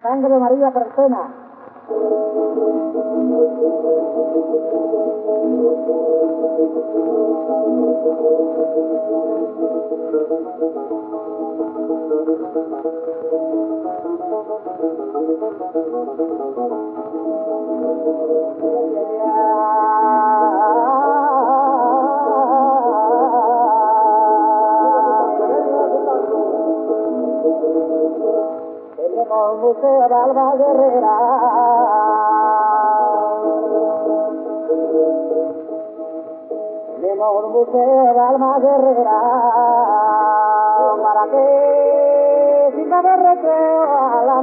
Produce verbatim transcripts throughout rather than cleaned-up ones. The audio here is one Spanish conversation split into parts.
Sangre María Persona. Tenemos Museo de Alba Guerrera, tenemos Museo de Alba Guerrera, para que sirva de recreo a las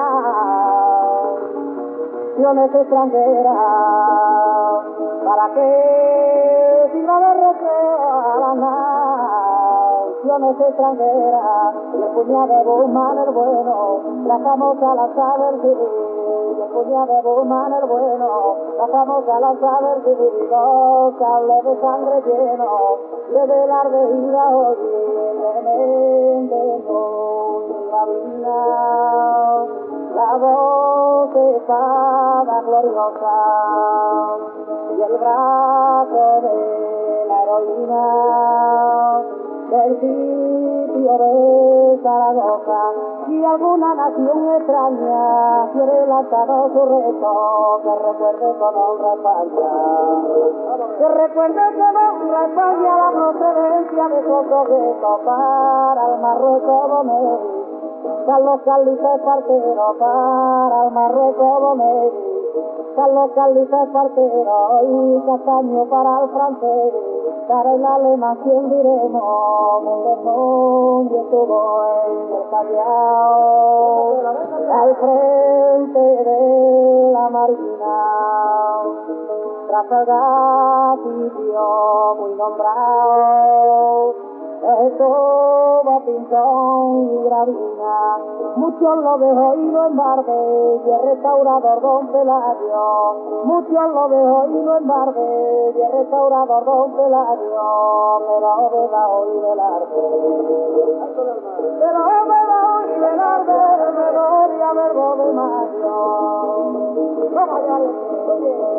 naciones extranjeras, para que sirva de recreo a las naciones extranjeras. Le puña de Burman el bueno, la famosa la saber sí. Le puña de Burman el bueno, la famosa la saber sí. Dos cables de sangre lleno, de velar de ira oye, levemente muy gravina. La voz espada gloriosa y el brazo de la heroína del sitio de Zaragoza. Si alguna nación extraña quiere lanzar su reto, que recuerde con honra España, que recuerde con honra España la procedencia de esos objetos para el Marruecos Bomeri, Carlos Carlitos Espartero para el Marruecos Bomeri, Carlos Carlitos Espartero y Castaño para el francés, para el alemán quien diremos, Mendemón y estuvo en el Callao, al frente de la Marina, Trafalgar sitio muy nombrado, estuvo Pinzón y Gravina, muchos lo dejó y lo embargue, y el restaurador Don Peladio, muchos lo dejó y lo embargue, y el restaurador Don Peladio, pero Vedao y Velarde, pero Vedao y Velarde, memoria verbo de Mayo, no vaya